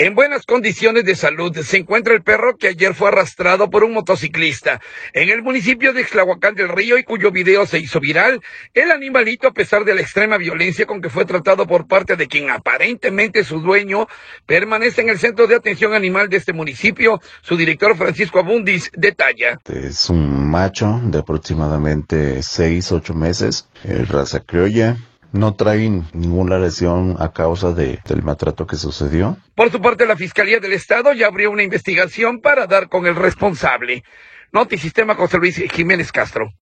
En buenas condiciones de salud se encuentra el perro que ayer fue arrastrado por un motociclista en el municipio de Ixtlahuacán del Río y cuyo video se hizo viral. El animalito, a pesar de la extrema violencia con que fue tratado por parte de quien aparentemente es su dueño, permanece en el centro de atención animal de este municipio. Su director, Francisco Abundis, detalla. Es un macho de aproximadamente 6-8 meses, raza criolla. No traen ninguna lesión a causa del maltrato que sucedió. Por su parte, la Fiscalía del Estado ya abrió una investigación para dar con el responsable. Notisistema, José Luis Jiménez Castro.